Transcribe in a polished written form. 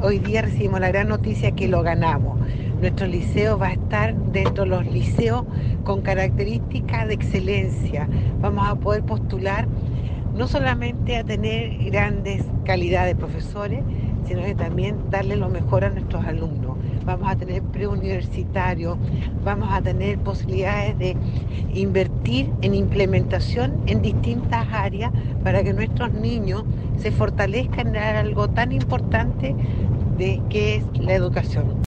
hoy día recibimos la gran noticia que lo ganamos. Nuestro liceo va a estar dentro de los liceos con características de excelencia. Vamos a poder postular no solamente a tener grandes calidades de profesores, sino que también darle lo mejor a nuestros alumnos. Vamos a tener preuniversitarios, vamos a tener posibilidades de invertir en implementación en distintas áreas para que nuestros niños se fortalezcan en algo tan importante de que es la educación.